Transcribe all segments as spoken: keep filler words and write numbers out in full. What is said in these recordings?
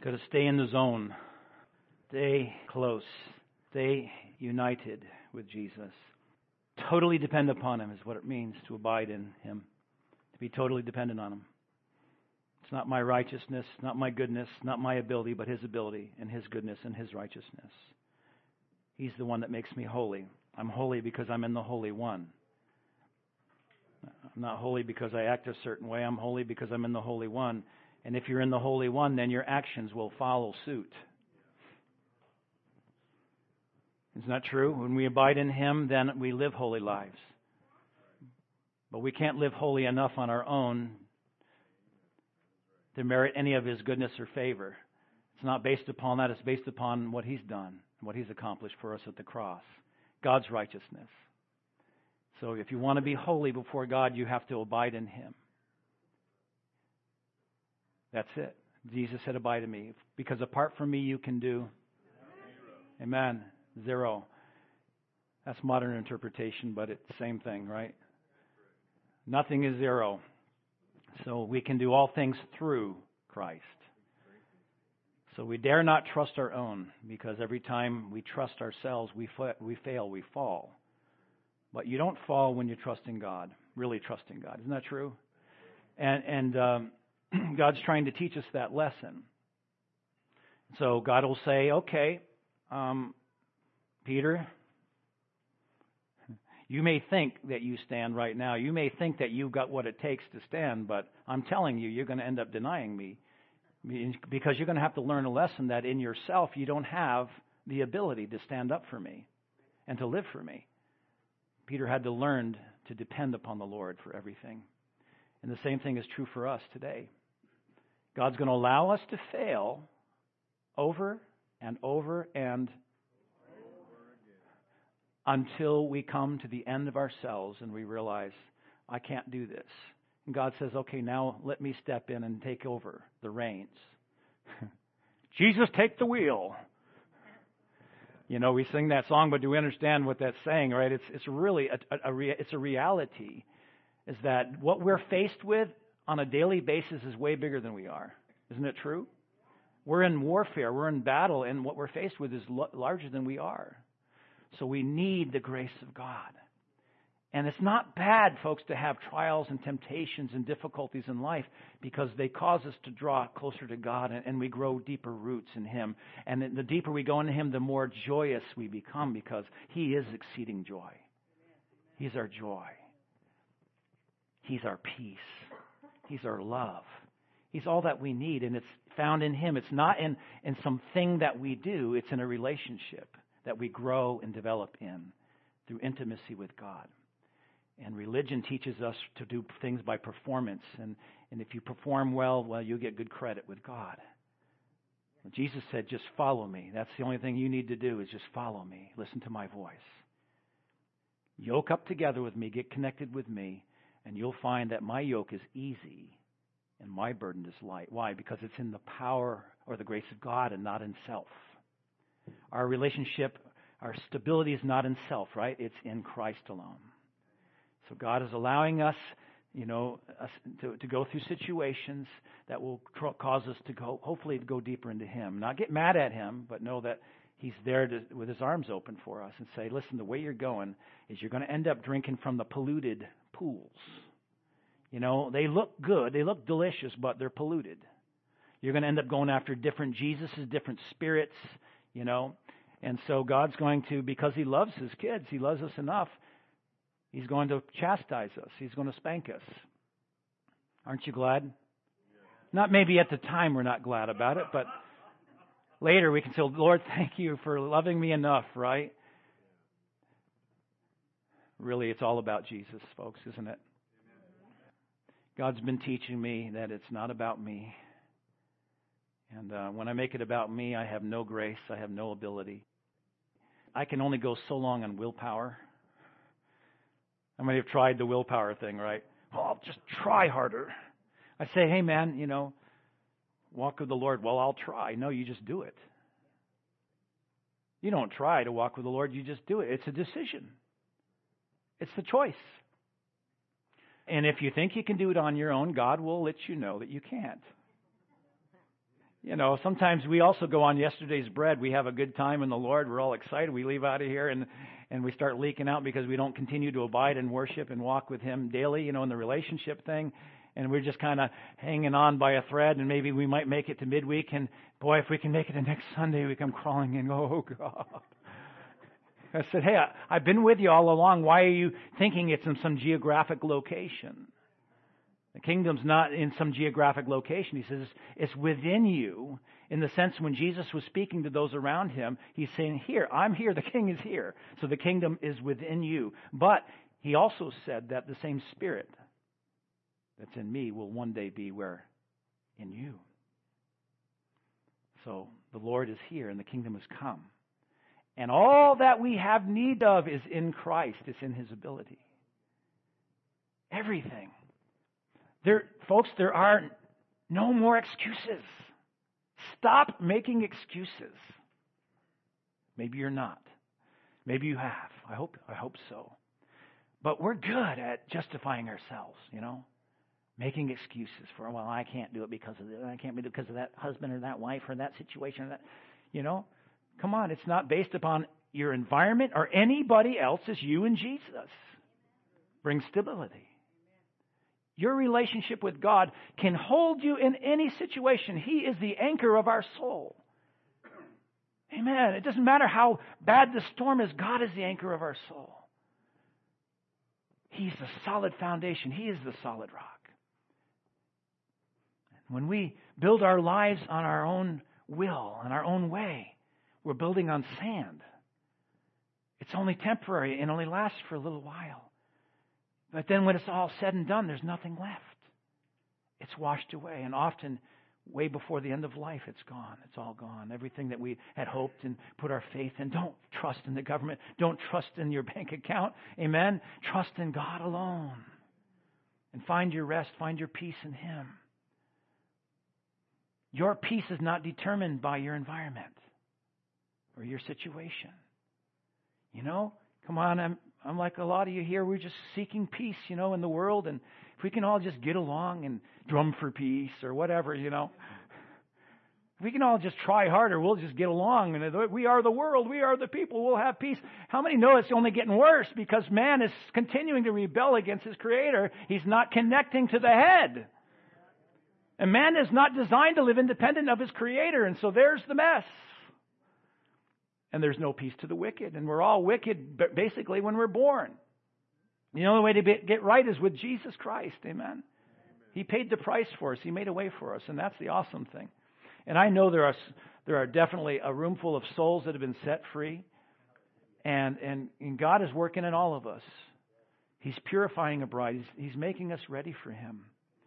Got to stay in the zone. Stay close. Stay united with Jesus. Totally depend upon Him is what it means to abide in Him. To be totally dependent on Him. It's not my righteousness, not my goodness, not my ability, but His ability and His goodness and His righteousness. He's the one that makes me holy. I'm holy because I'm in the Holy One. I'm not holy because I act a certain way. I'm holy because I'm in the Holy One. And if you're in the Holy One, then your actions will follow suit. Isn't that true? When we abide in Him, then we live holy lives. But we can't live holy enough on our own to merit any of His goodness or favor. It's not based upon that. It's based upon what He's done, what He's accomplished for us at the cross. God's righteousness. So if you want to be holy before God, you have to abide in Him. That's it. Jesus said, abide in me. Because apart from me, you can do... Amen. Zero. That's modern interpretation, but it's the same thing, right? Nothing is zero. So we can do all things through Christ. So we dare not trust our own, because every time we trust ourselves, we fa- we fail, we fall. But you don't fall when you trust in God, really trust in God. Isn't that true? And, and um, God's trying to teach us that lesson. So God will say, okay, um, Peter, you may think that you stand right now. You may think that you've got what it takes to stand, but I'm telling you, you're going to end up denying me. Because you're going to have to learn a lesson that in yourself you don't have the ability to stand up for me and to live for me. Peter had to learn to depend upon the Lord for everything. And the same thing is true for us today. God's going to allow us to fail over and over and until we come to the end of ourselves and we realize, I can't do this. And God says, okay, now let me step in and take over the reins. Jesus, take the wheel. You know, we sing that song, but do we understand what that's saying, right? It's it's really a, a, a rea- it's a reality, is that what we're faced with on a daily basis is way bigger than we are. Isn't it true? We're in warfare, we're in battle, and what we're faced with is lo- larger than we are. So we need the grace of God. And it's not bad, folks, to have trials and temptations and difficulties in life, because they cause us to draw closer to God, and, and we grow deeper roots in Him. And the deeper we go into Him, the more joyous we become, because He is exceeding joy. He's our joy. He's our peace. He's our love. He's all that we need, and it's found in Him. It's not in, in something that we do. It's in a relationship that we grow and develop in through intimacy with God. And religion teaches us to do things by performance. And, and if you perform well, well, you'll get good credit with God. And Jesus said, just follow me. That's the only thing you need to do, is just follow me. Listen to my voice. Yoke up together with me. Get connected with me. And you'll find that my yoke is easy and my burden is light. Why? Because it's in the power or the grace of God and not in self. Our relationship, our stability is not in self, right? It's in Christ alone. So God is allowing us, you know, us to, to go through situations that will tr- cause us to go, hopefully to go deeper into Him. Not get mad at Him, but know that He's there to, with His arms open for us and say, listen, the way you're going is you're going to end up drinking from the polluted pools. You know, they look good, they look delicious, but they're polluted. You're going to end up going after different Jesuses, different spirits, you know. And so God's going to, because He loves His kids, He loves us enough, He's going to chastise us. He's going to spank us. Aren't you glad? Yeah. Not maybe at the time we're not glad about it, but later we can say, Lord, thank you for loving me enough, right? Really, it's all about Jesus, folks, isn't it? God's been teaching me that it's not about me. And uh, when I make it about me, I have no grace. I have no ability. I can only go so long on willpower. How many have tried the willpower thing, right? Oh, I'll just try harder. I say, hey, man, you know, walk with the Lord. Well, I'll try. No, you just do it. You don't try to walk with the Lord. You just do it. It's a decision. It's the choice. And if you think you can do it on your own, God will let you know that you can't. you know, sometimes we also go on yesterday's bread. We have a good time in the Lord. We're all excited. We leave out of here and, and we start leaking out because we don't continue to abide and worship and walk with Him daily, you know, in the relationship thing. And we're just kind of hanging on by a thread, and maybe we might make it to midweek. And boy, if we can make it to next Sunday, we come crawling in. Oh, God. I said, hey, I, I've been with you all along. Why are you thinking it's in some geographic location? The kingdom's not in some geographic location. He says it's within you, in the sense when Jesus was speaking to those around Him, He's saying, here, I'm here, the King is here. So the kingdom is within you. But He also said that the same Spirit that's in me will one day be where? In you. So the Lord is here and the kingdom has come. And all that we have need of is in Christ. It's in His ability. Everything. There, folks, there are no more excuses. Stop making excuses. Maybe you're not. Maybe you have. I hope, I hope so. But we're good at justifying ourselves, you know. Making excuses for, well, I can't do it because of this. I can't do it because of that husband or that wife or that situation or that, you know. Come on, it's not based upon your environment or anybody else. It's you and Jesus. Bring stability. Your relationship with God can hold you in any situation. He is the anchor of our soul. Amen. It doesn't matter how bad the storm is. God is the anchor of our soul. He's the solid foundation. He is the solid rock. When we build our lives on our own will and our own way, we're building on sand. It's only temporary and only lasts for a little while. But then when it's all said and done, there's nothing left. It's washed away. And often, way before the end of life, it's gone. It's all gone. Everything that we had hoped and put our faith in. Don't trust in the government. Don't trust in your bank account. Amen? Trust in God alone. And find your rest. Find your peace in Him. Your peace is not determined by your environment or your situation. You know, come on, I'm I'm like a lot of you here. We're just seeking peace, you know, in the world. And if we can all just get along and drum for peace or whatever, you know. If we can all just try harder, we'll just get along. And we are the world. We are the people. We'll have peace. How many know it's only getting worse because man is continuing to rebel against his Creator? He's not connecting to the head. And man is not designed to live independent of his Creator. And so there's the mess. And there's no peace to the wicked. And we're all wicked basically when we're born. The only way to be, get right is with Jesus Christ. Amen? Amen. He paid the price for us. He made a way for us. And that's the awesome thing. And I know there are there are definitely a room full of souls that have been set free. And, and, and God is working in all of us. He's purifying a bride. He's, he's making us ready for Him.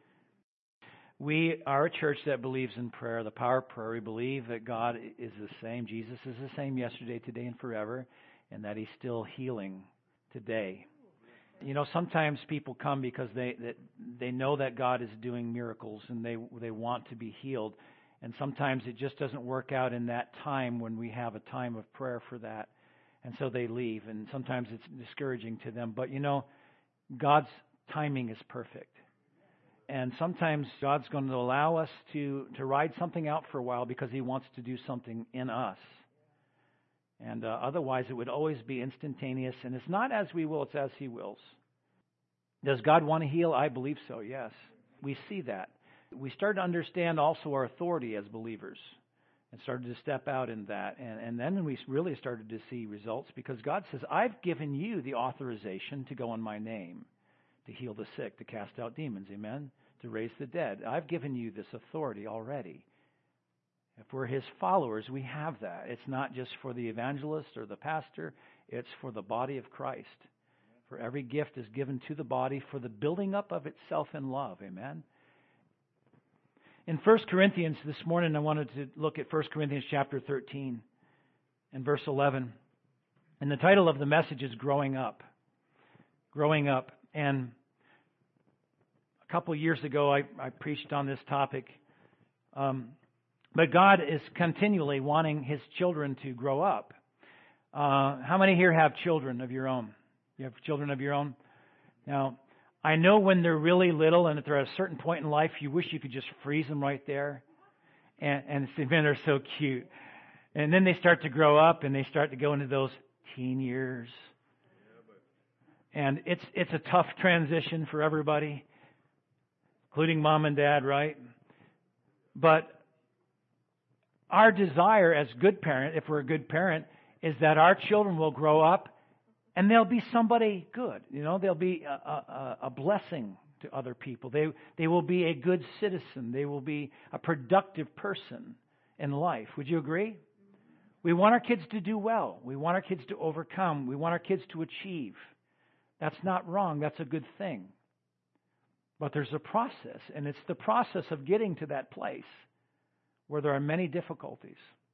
We are a church that believes in prayer, the power of prayer. We believe that God is the same. Jesus is the same yesterday, today, and forever, and that He's still healing today. You know, sometimes people come because they that they know that God is doing miracles and they they want to be healed. And sometimes it just doesn't work out in that time when we have a time of prayer for that. And so they leave, and sometimes it's discouraging to them. But you know, God's timing is perfect. And sometimes God's going to allow us to, to ride something out for a while because He wants to do something in us. And uh, otherwise it would always be instantaneous. And it's not as we will, it's as He wills. Does God want to heal? I believe so, yes. We see that. We start to understand also our authority as believers and started to step out in that. And, and then we really started to see results because God says, I've given you the authorization to go in my name, to heal the sick, to cast out demons, amen, to raise the dead. I've given you this authority already. If we're His followers, we have that. It's not just for the evangelist or the pastor. It's for the body of Christ. For every gift is given to the body for the building up of itself in love, amen. In First Corinthians this morning, I wanted to look at First Corinthians chapter thirteen and verse eleven. And the title of the message is Growing Up. Growing Up. And a couple of years ago, I, I preached on this topic. Um, but God is continually wanting His children to grow up. Uh, how many here have children of your own? You have children of your own? Now, I know when they're really little and if they're at a certain point in life, you wish you could just freeze them right there And, and see, men are so cute. And then they start to grow up and they start to go into those teen years. And it's it's a tough transition for everybody, including mom and dad, right? But our desire as good parent, if we're a good parent, is that our children will grow up and they'll be somebody good. You know, they'll be a, a, a blessing to other people. They they will be a good citizen. They will be a productive person in life. Would you agree? We want our kids to do well. We want our kids to overcome. We want our kids to achieve. That's not wrong. That's a good thing. But there's a process, and it's the process of getting to that place where there are many difficulties.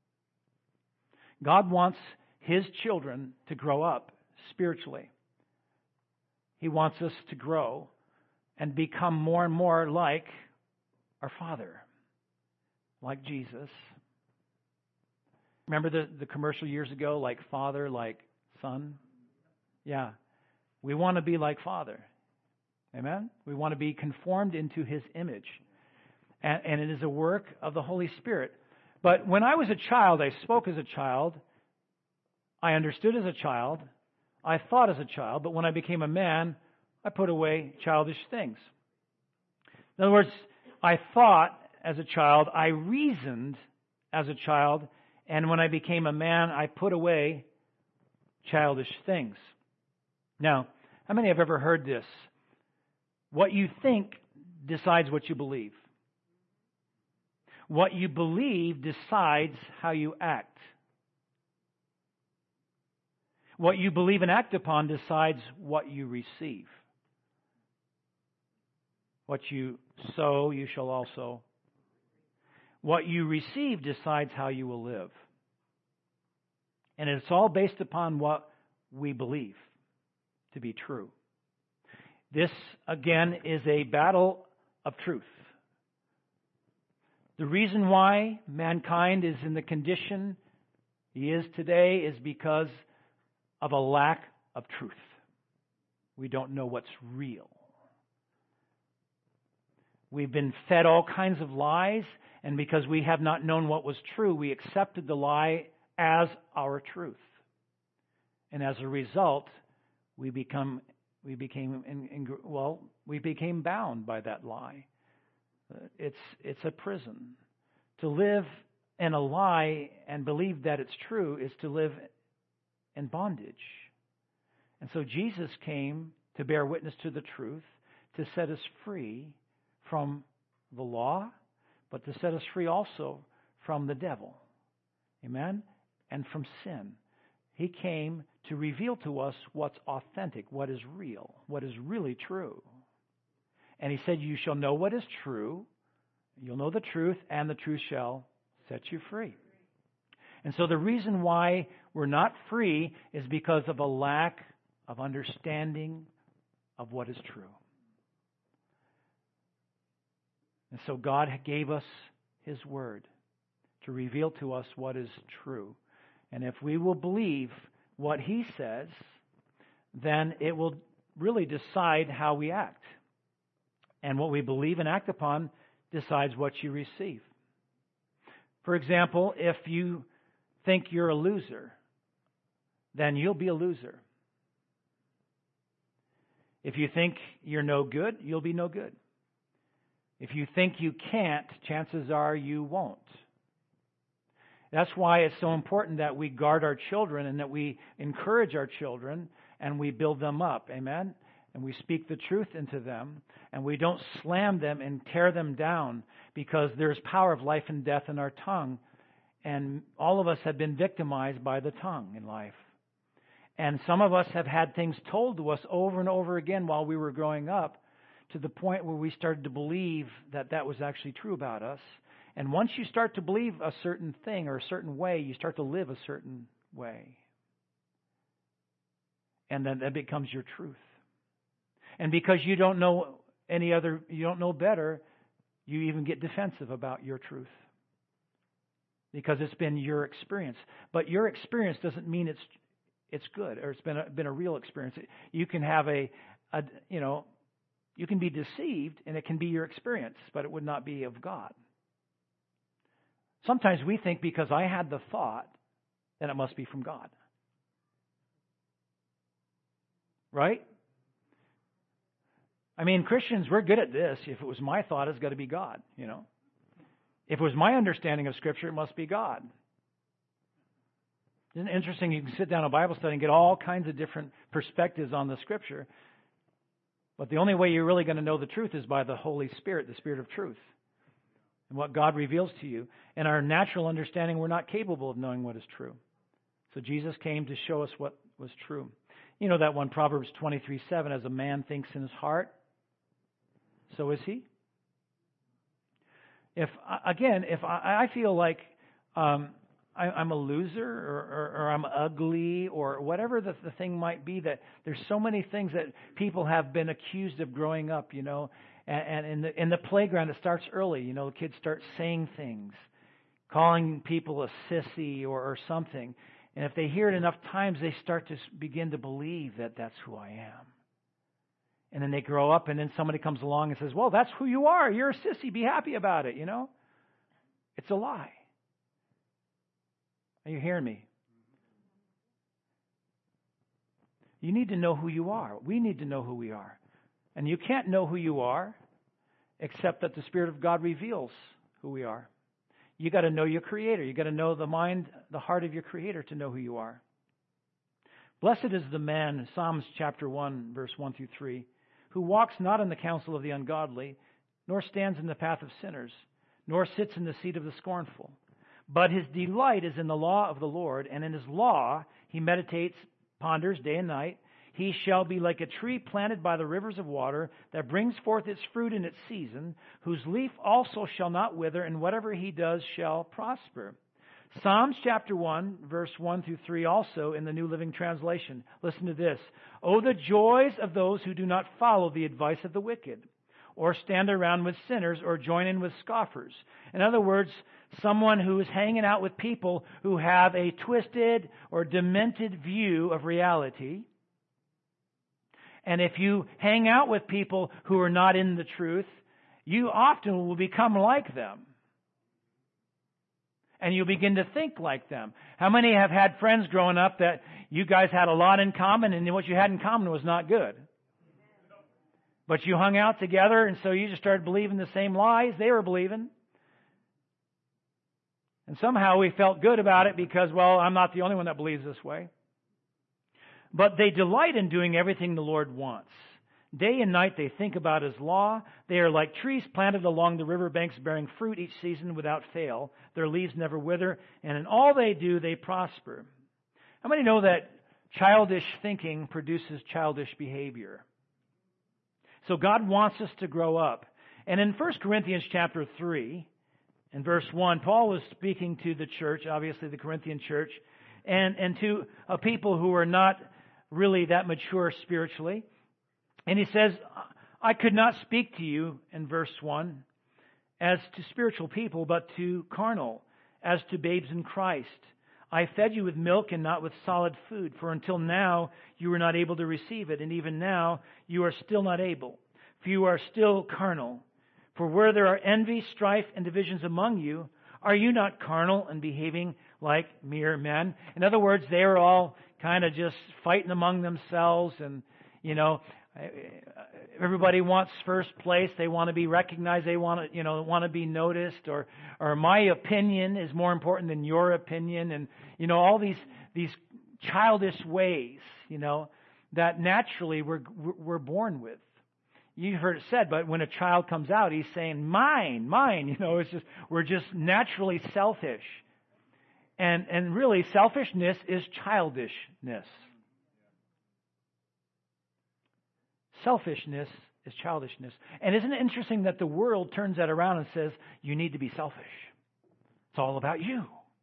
God wants His children to grow up spiritually. He wants us to grow and become more and more like our Father, like Jesus. Remember the, the commercial years ago, like Father, like Son? Yeah. We want to be like Father. Amen? We want to be conformed into His image. And, and it is a work of the Holy Spirit. But when I was a child, I spoke as a child. I understood as a child. I thought as a child. But when I became a man, I put away childish things. In other words, I thought as a child. I reasoned as a child. And when I became a man, I put away childish things. Now, how many have ever heard this? What you think decides what you believe. What you believe decides how you act. What you believe and act upon decides what you receive. What you sow, you shall also. What you receive decides how you will live. And it's all based upon what we believe to be true. This, again, is a battle of truth. The reason why mankind is in the condition he is today is because of a lack of truth. We don't know what's real. We've been fed all kinds of lies, and because we have not known what was true, we accepted the lie as our truth. And as a result, we become we became in, in, well, we became bound by that lie. It's it's a prison. To live in a lie and believe that it's true is to live in bondage. And so Jesus came to bear witness to the truth, to set us free from the law, but to set us free also from the devil. Amen? And from sin. He came to reveal to us what's authentic, what is real, what is really true. And He said, you shall know what is true, you'll know the truth, and the truth shall set you free. And so the reason why we're not free is because of a lack of understanding of what is true. And so God gave us His Word to reveal to us what is true. And if we will believe what He says, then it will really decide how we act. And what we believe and act upon decides what you receive. For example, if you think you're a loser, then you'll be a loser. If you think you're no good, you'll be no good. If you think you can't, chances are you won't. That's why it's so important that we guard our children and that we encourage our children and we build them up. Amen? And we speak the truth into them and we don't slam them and tear them down, because there's power of life and death in our tongue. And all of us have been victimized by the tongue in life. And some of us have had things told to us over and over again while we were growing up, to the point where we started to believe that that was actually true about us. And once you start to believe a certain thing or a certain way, you start to live a certain way. And then that becomes your truth. And because you don't know any other, you don't know better, you even get defensive about your truth. Because it's been your experience. But your experience doesn't mean it's it's good, or it's been a, been a real experience. You can have a, a, you know, you can be deceived, and it can be your experience, but it would not be of God. Sometimes we think because I had the thought, then it must be from God. Right? I mean, Christians, we're good at this. If it was my thought, it's got to be God, you know. If it was my understanding of Scripture, it must be God. Isn't it interesting? You can sit down in a Bible study and get all kinds of different perspectives on the Scripture. But the only way you're really going to know the truth is by the Holy Spirit, the Spirit of truth, and what God reveals to you. In our natural understanding, we're not capable of knowing what is true. So Jesus came to show us what was true. You know that one, Proverbs twenty-three seven, as a man thinks in his heart, so is he. If again, if I, I feel like um, I, I'm a loser or, or, or I'm ugly or whatever the, the thing might be, that there's so many things that people have been accused of growing up, you know, and, and in the in the playground it starts early. You know, the kids start saying things, calling people a sissy or, or something, and if they hear it enough times, they start to begin to believe that that's who I am. And then they grow up, and then somebody comes along and says, well, that's who you are. You're a sissy. Be happy about it, you know? It's a lie. Are you hearing me? You need to know who you are. We need to know who we are. And you can't know who you are except that the Spirit of God reveals who we are. You got to know your Creator. You got to know the mind, the heart of your Creator to know who you are. Blessed is the man, Psalms chapter one, verse one through three, who walks not in the counsel of the ungodly, nor stands in the path of sinners, nor sits in the seat of the scornful. But his delight is in the law of the Lord, and in his law he meditates, ponders day and night. He shall be like a tree planted by the rivers of water, that brings forth its fruit in its season, whose leaf also shall not wither, and whatever he does shall prosper. Psalms chapter one, verse one through three, also in the New Living Translation. Listen to this. Oh, the joys of those who do not follow the advice of the wicked, or stand around with sinners, or join in with scoffers. In other words, someone who is hanging out with people who have a twisted or demented view of reality. And if you hang out with people who are not in the truth, you often will become like them. And you'll begin to think like them. How many have had friends growing up that you guys had a lot in common, and what you had in common was not good? But you hung out together, and so you just started believing the same lies they were believing. And somehow we felt good about it because, well, I'm not the only one that believes this way. But they delight in doing everything the Lord wants. Day and night they think about His law. They are like trees planted along the riverbanks, bearing fruit each season without fail. Their leaves never wither, and in all they do they prosper. How many know that childish thinking produces childish behavior? So God wants us to grow up. And in First Corinthians chapter three, in verse one, Paul was speaking to the church, obviously the Corinthian church, and, and to a people who are not really that mature spiritually. And he says, I could not speak to you, in verse one, as to spiritual people, but to carnal, as to babes in Christ. I fed you with milk and not with solid food, for until now you were not able to receive it, and even now you are still not able, for you are still carnal. For where there are envy, strife, and divisions among you, are you not carnal and behaving like mere men? In other words, they are all kind of just fighting among themselves, and, you know, everybody wants first place. They want to be recognized. They want to, you know, want to be noticed. Or, or my opinion is more important than your opinion. And you know, all these these childish ways, you know, that naturally we're we're born with. You heard it said, but when a child comes out, he's saying, "Mine, mine." You know, it's just we're just naturally selfish. And and really, selfishness is childishness. Selfishness is childishness. And isn't it interesting that the world turns that around and says, you need to be selfish. It's all about you.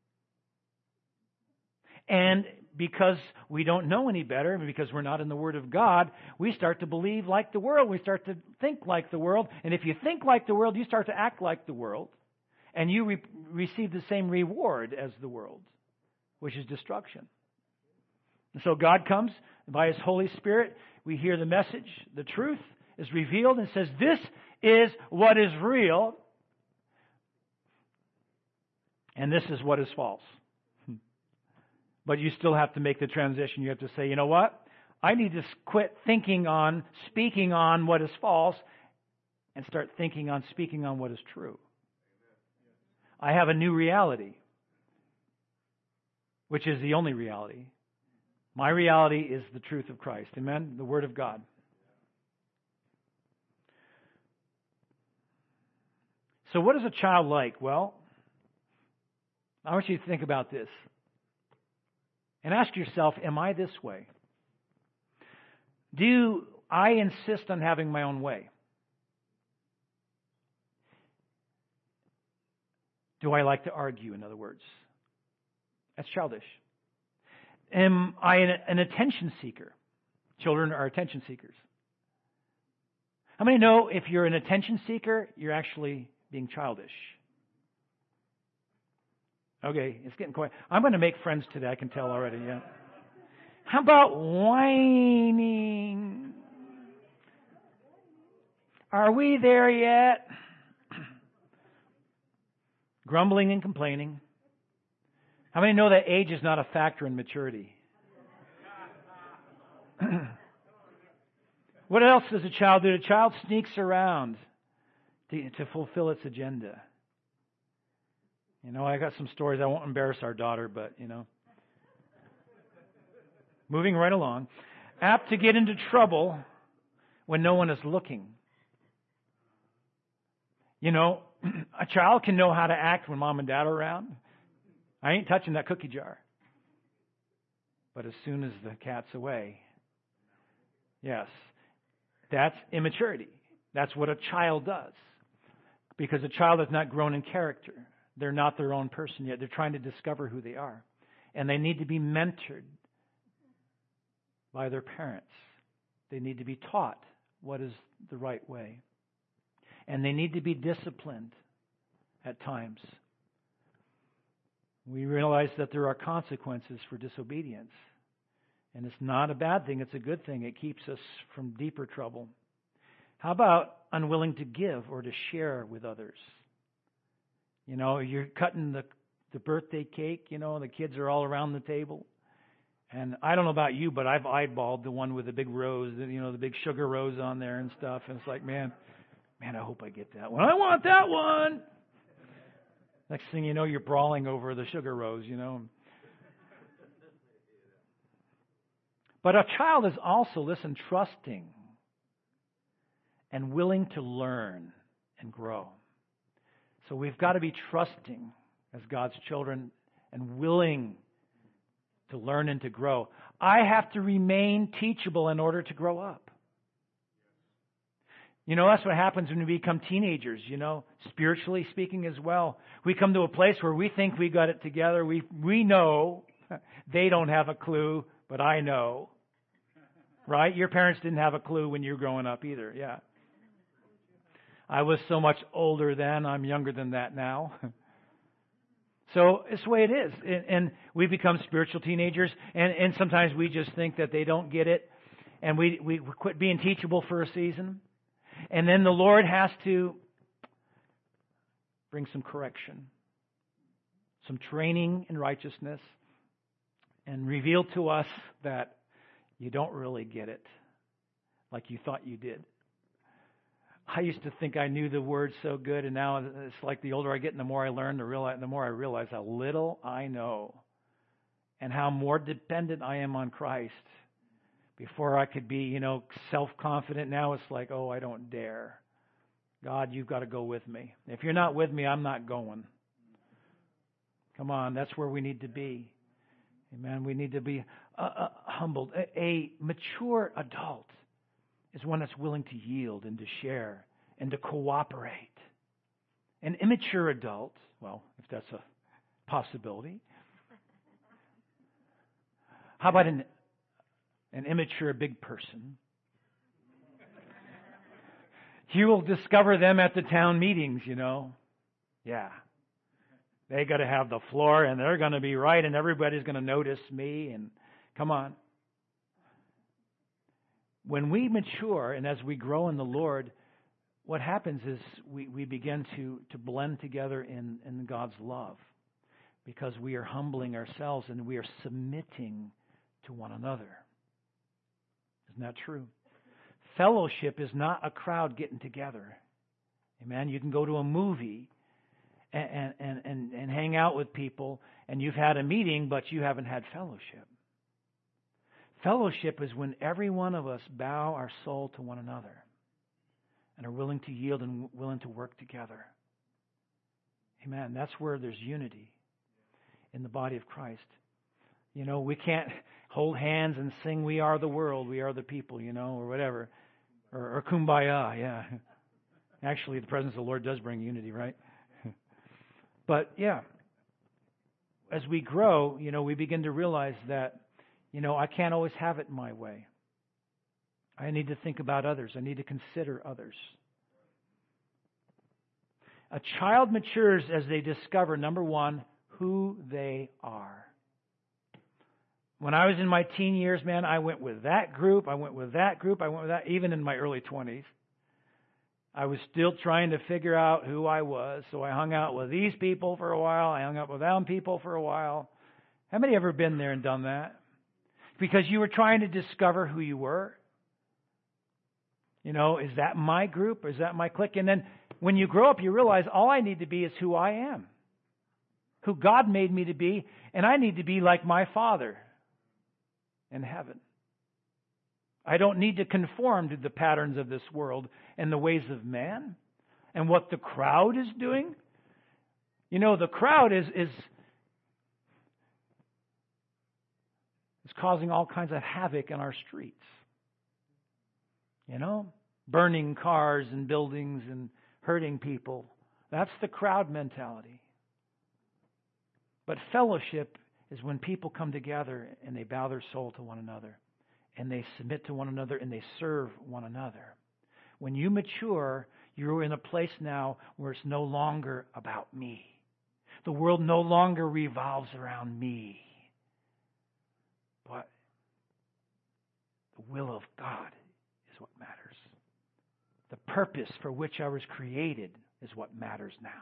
And because we don't know any better, and because we're not in the Word of God, we start to believe like the world. We start to think like the world. And if you think like the world, you start to act like the world. And you re- receive the same reward as the world, which is destruction. And so God comes by His Holy Spirit. We hear the message. The truth is revealed and says, this is what is real. And this is what is false. But you still have to make the transition. You have to say, you know what? I need to quit thinking on, speaking on what is false and start thinking on, speaking on what is true. I have a new reality, which is the only reality. My reality is the truth of Christ. Amen? The Word of God. So what is a child like? Well, I want you to think about this. And ask yourself, am I this way? Do I insist on having my own way? Do I like to argue, in other words? That's childish. Am I an, an attention seeker? Children are attention seekers. How many know if you're an attention seeker, you're actually being childish? Okay, it's getting quiet. I'm going to make friends today, I can tell already, yeah. How about whining? Are we there yet? Grumbling and complaining. How many know that age is not a factor in maturity? What else does a child do? A child sneaks around to, to fulfill its agenda. You know, I got some stories. I won't embarrass our daughter, but, you know. Moving right along. Apt to get into trouble when no one is looking. You know, a child can know how to act when mom and dad are around. I ain't touching that cookie jar. But as soon as the cat's away, yes, that's immaturity. That's what a child does. Because a child has not grown in character. They're not their own person yet. They're trying to discover who they are. And they need to be mentored by their parents. They need to be taught what is the right way. And they need to be disciplined at times. We realize that there are consequences for disobedience. And it's not a bad thing. It's a good thing. It keeps us from deeper trouble. How about unwilling to give or to share with others? You know, you're cutting the the birthday cake, you know, the kids are all around the table. And I don't know about you, but I've eyeballed the one with the big rose, you know, the big sugar rose on there and stuff. And it's like, man, man, I hope I get that one. I want that one. Next thing you know, you're brawling over the sugar rose, you know. But a child is also, listen, trusting and willing to learn and grow. So we've got to be trusting as God's children and willing to learn and to grow. I have to remain teachable in order to grow up. You know, that's what happens when we become teenagers, you know, spiritually speaking as well. We come to a place where we think we got it together. We we know they don't have a clue, but I know. Right? Your parents didn't have a clue when you were growing up either, yeah. I was so much older then. I'm younger than that now. So it's the way it is. And, and we become spiritual teenagers, and, and sometimes we just think that they don't get it, and we, we quit being teachable for a season. And then the Lord has to bring some correction, some training in righteousness, and reveal to us that you don't really get it like you thought you did. I used to think I knew the word so good, and now it's like the older I get and the more I learn, the, realize, the more I realize how little I know and how more dependent I am on Christ. Before I could be, you know, self-confident, now it's like, oh, I don't dare. God, you've got to go with me. If you're not with me, I'm not going. Come on, that's where we need to be. Amen. We need to be uh, uh, humbled. A, a mature adult is one that's willing to yield and to share and to cooperate. An immature adult, well, if that's a possibility. How about an, an immature big person? You will discover them at the town meetings, you know. Yeah. They got to have the floor, and they're going to be right, and everybody's going to notice me, and come on. When we mature and as we grow in the Lord, what happens is we, we begin to, to blend together in, in God's love. because we are humbling ourselves and we are submitting to one another. Isn't that true? Fellowship is not a crowd getting together. Amen. You can go to a movie and, and, and, and hang out with people, and you've had a meeting, but you haven't had fellowship. Fellowship is when every one of us bow our soul to one another and are willing to yield and willing to work together. Amen. That's where there's unity in the body of Christ. You know, we can't hold hands and sing, "We are the world, we are the people," you know, or whatever. Or, or kumbaya, yeah. Actually, the presence of the Lord does bring unity, right? But, yeah, as we grow, you know, we begin to realize that, you know, I can't always have it my way. I need to think about others. I need to consider others. A child matures as they discover, number one, who they are. When I was in my teen years, man, I went with that group, I went with that group, I went with that, even in my early twenties. I was still trying to figure out who I was, so I hung out with these people for a while, I hung out with them people for a while. How many ever been there and done that? Because you were trying to discover who you were. You know, is that my group? Is that my clique? And then when you grow up, you realize all I need to be is who I am. Who God made me to be, and I need to be like my Father in heaven. I don't need to conform to the patterns of this world and the ways of man and what the crowd is doing. You know, the crowd is is, is causing all kinds of havoc in our streets. You know, burning cars and buildings and hurting people. That's the crowd mentality. But fellowship is when people come together and they bow their soul to one another and they submit to one another and they serve one another. When you mature, you're in a place now where it's no longer about me. The world no longer revolves around me. But the will of God is what matters. The purpose for which I was created is what matters now.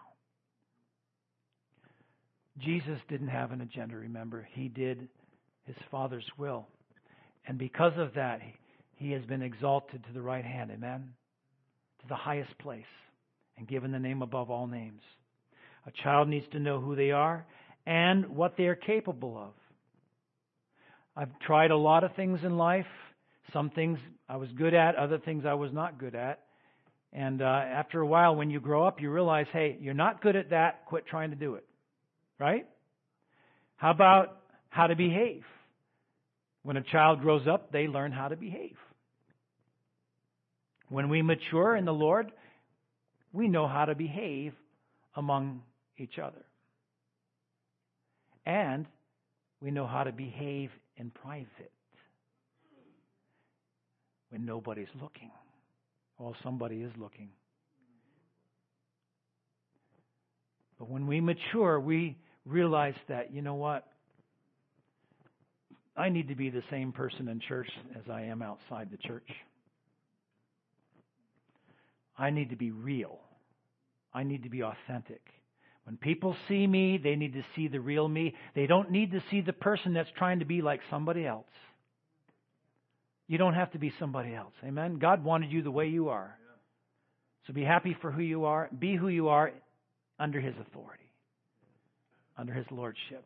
Jesus didn't have an agenda, remember. He did His Father's will. And because of that, He has been exalted to the right hand, amen? To the highest place and given the name above all names. A child needs to know who they are and what they are capable of. I've tried a lot of things in life. Some things I was good at, other things I was not good at. And uh, after a while, when you grow up, you realize, hey, you're not good at that, quit trying to do it. Right? How about how to behave? When a child grows up, they learn how to behave. When we mature in the Lord, we know how to behave among each other. And we know how to behave in private when nobody's looking. Well, somebody is looking. But when we mature, we realize that, you know what? I need to be the same person in church as I am outside the church. I need to be real. I need to be authentic. When people see me, they need to see the real me. They don't need to see the person that's trying to be like somebody else. You don't have to be somebody else. Amen? God wanted you the way you are. So be happy for who you are. Be who you are under His authority, under His lordship.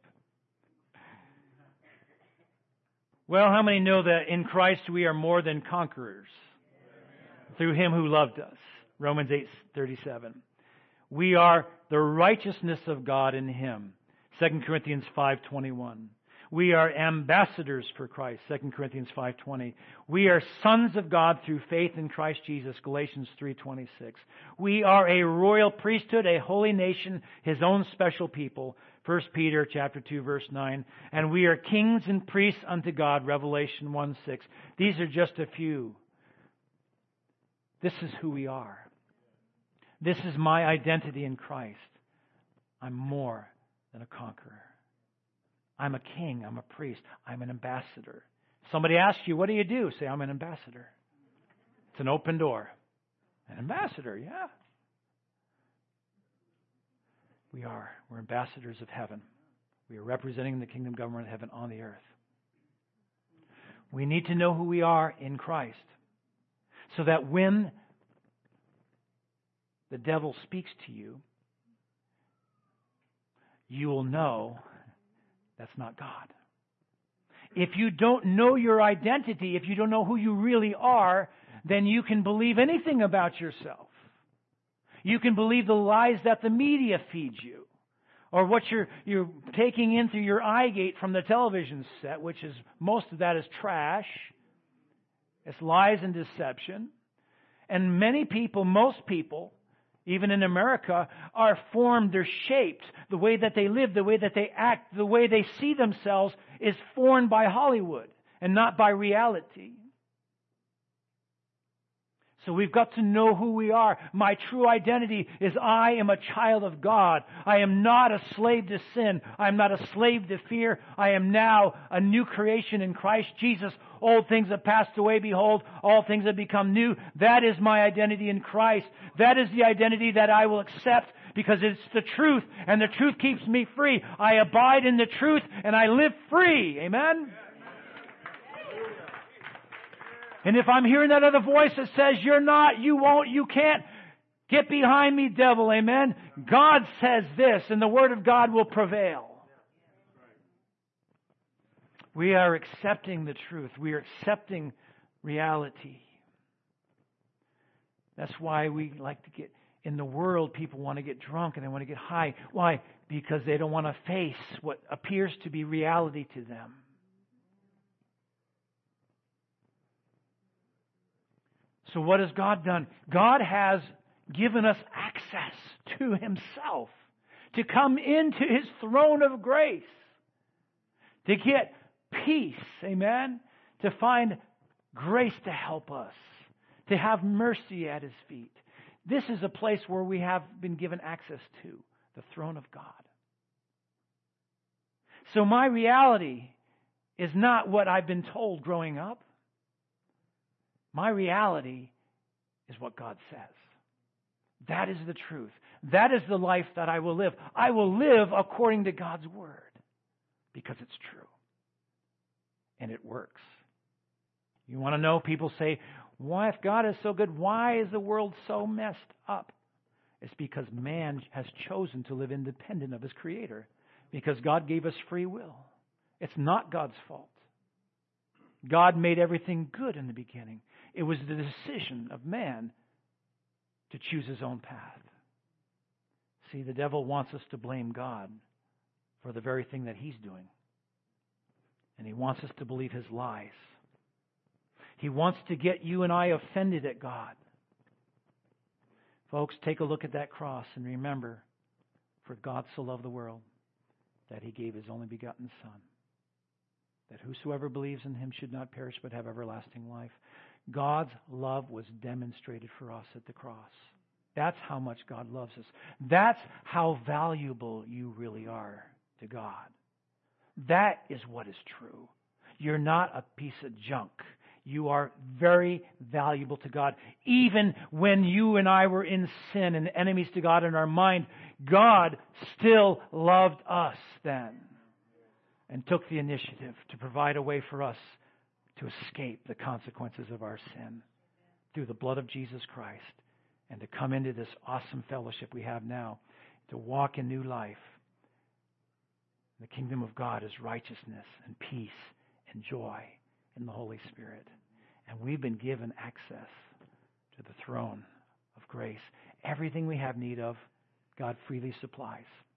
Well, how many know that in Christ we are more than conquerors through Him who loved us? Romans eight thirty-seven. We are the righteousness of God in Him. Second Corinthians five twenty-one. We are ambassadors for Christ. Second Corinthians five twenty. We are sons of God through faith in Christ Jesus. Galatians three twenty-six. We are a royal priesthood, a holy nation, His own special people. First Peter chapter two, verse nine. And we are kings and priests unto God. Revelation one six. These are just a few. This is who we are. This is my identity in Christ. I'm more than a conqueror. I'm a king. I'm a priest. I'm an ambassador. Somebody asks you, what do you do? Say, I'm an ambassador. It's an open door. An ambassador, yeah. We are. We're ambassadors of heaven. We are representing the kingdom government of heaven on the earth. We need to know who we are in Christ, so that when the devil speaks to you, you will know that's not God. If you don't know your identity, if you don't know who you really are, then you can believe anything about yourself. You can believe the lies that the media feeds you, or what you're you're taking in through your eye gate from the television set, which is most of that is trash. It's lies and deception. And many people, most people, even in America, are formed, they're shaped. The way that they live, the way that they act, the way they see themselves is formed by Hollywood and not by reality. So we've got to know who we are. My true identity is I am a child of God. I am not a slave to sin. I am not a slave to fear. I am now a new creation in Christ Jesus. Old things have passed away. Behold, all things have become new. That is my identity in Christ. That is the identity that I will accept because it's the truth, and the truth keeps me free. I abide in the truth, and I live free. Amen? And if I'm hearing that other voice that says, you're not, you won't, you can't, get behind me, devil, amen? God says this, and the Word of God will prevail. We are accepting the truth. We are accepting reality. That's why we like to get, in the world, people want to get drunk and they want to get high. Why? Because they don't want to face what appears to be reality to them. So what has God done? God has given us access to Himself, to come into His throne of grace, to get peace, amen, to find grace to help us, to have mercy at His feet. This is a place where we have been given access to, the throne of God. So my reality is not what I've been told growing up. My reality is what God says. That is the truth. That is the life that I will live. I will live according to God's Word because it's true. And it works. You want to know? People say, why, if God is so good, why is the world so messed up? It's because man has chosen to live independent of his Creator. Because God gave us free will. It's not God's fault. God made everything good in the beginning. It was the decision of man to choose his own path. See, the devil wants us to blame God for the very thing that he's doing. And he wants us to believe his lies. He wants to get you and I offended at God. Folks, take a look at that cross and remember, for God so loved the world that He gave His only begotten Son, that whosoever believes in Him should not perish but have everlasting life. God's love was demonstrated for us at the cross. That's how much God loves us. That's how valuable you really are to God. That is what is true. You're not a piece of junk. You are very valuable to God. Even when you and I were in sin and enemies to God in our mind, God still loved us then and took the initiative to provide a way for us to escape the consequences of our sin through the blood of Jesus Christ and to come into this awesome fellowship we have now, to walk in new life. The kingdom of God is righteousness and peace and joy in the Holy Spirit. And we've been given access to the throne of grace. Everything we have need of, God freely supplies.